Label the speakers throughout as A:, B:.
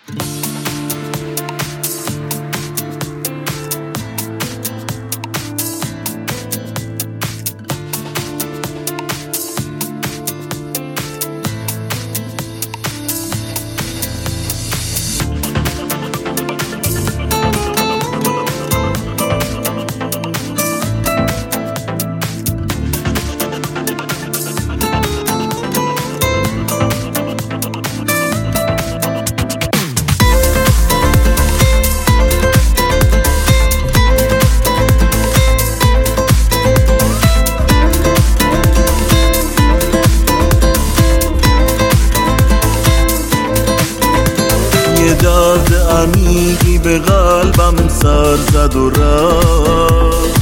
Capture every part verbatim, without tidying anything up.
A: درد عمیقی به قلبم سر زد و رفت،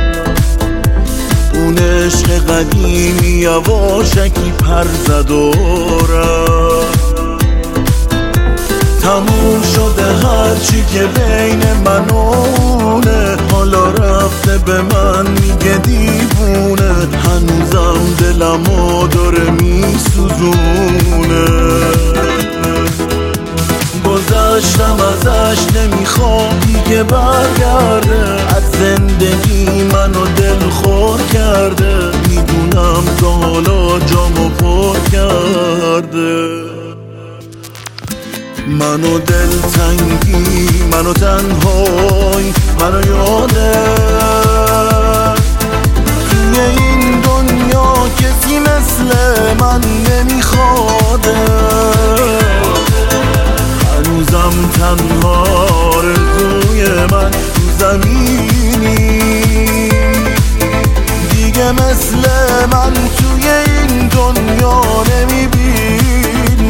A: اون عشق قدیمی یواشکی پر زد و رفت. تموم شده هرچی که بین من و اونه، حالا رفته به من میگه دیوونه، هنوزم دلمو داره میسوزونه. گذشتم ازش نمیخوام دیگه برگرده، از زندگی منو دل خور کرده، میدونم تا حالا جامو پر کرده. منو دل تنگی، منو تنهایی، منو یاده توی این دنیا کسی مثل من نمیخواده. هنوزم تنها آرزوی من تو زمینی، دیگه مثل من توی این دنیا نمیبینی.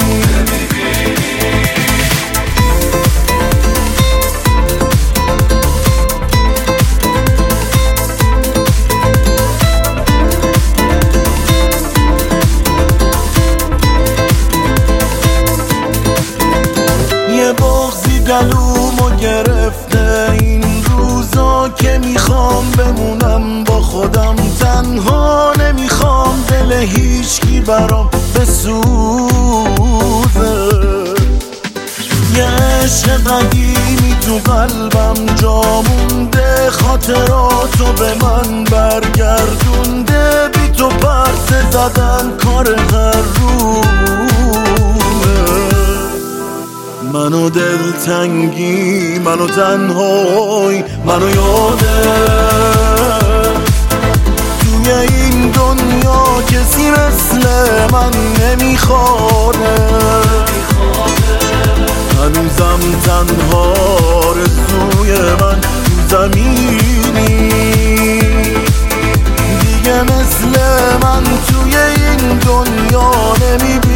A: یه بغضی گلومو گرفته این روزا که میخوام بمونم با خودم تنها، نمیخوام دل هیچکی برام بسوزه. یه عشق قدیمی تو قلبم جا مونده، خاطراتو به من برگردونده، بی تو پرسه زدن کار هر روزه. منو دل تنگی، منو تنهایی، منو یاده توی این دنیا کسی مثل من نمیخواره. هنوزم تنها آرزوی من تو زمینی، دیگه مثل من توی این دنیا نمیبینی.